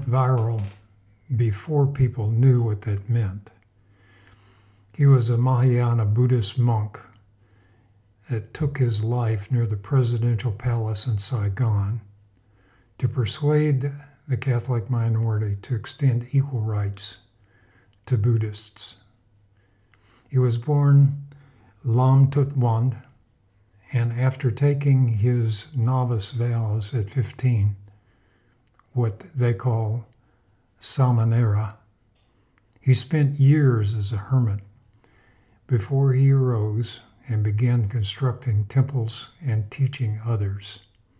went viral before people knew what that meant. He was a Mahayana Buddhist monk that took his life near the presidential palace in Saigon to persuade the Catholic minority to extend equal rights to Buddhists. He was born Lam Tut Wand, and after taking his novice vows at 15, what they call Samanera, he spent years as a hermit before he arose and began constructing temples and teaching others.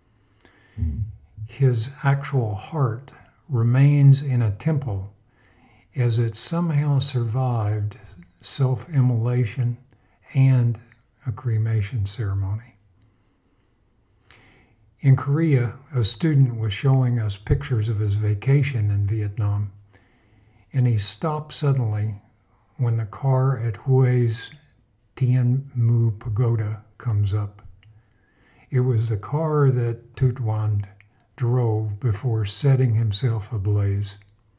His actual heart remains in a temple as it somehow survived self-immolation and a cremation ceremony. In Korea, a student was showing us pictures of his vacation in Vietnam, and he stopped suddenly when the car at Hui's Tien Mu Pagoda comes up. It was the car that Tut Wand drove before setting himself ablaze.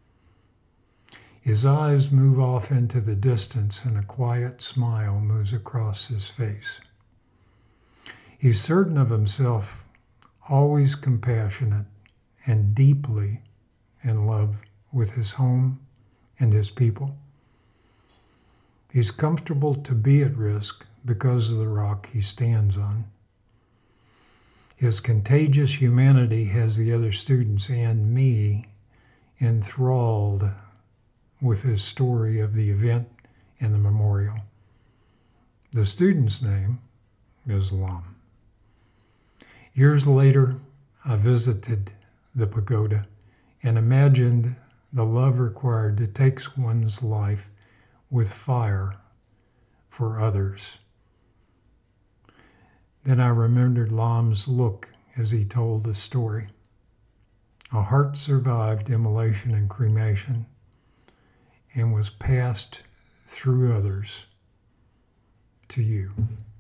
His eyes move off into the distance and a quiet smile moves across his face. He's certain of himself, always compassionate and deeply in love with his home and his people. He's comfortable to be at risk because of the rock he stands on. His contagious humanity has the other students and me enthralled with his story of the event and the memorial. The student's name is Lam. Years later, I visited the pagoda and imagined the love required to take one's life with fire for others. Then I remembered Lam's look as he told the story. A heart survived immolation and cremation and was passed through others to you.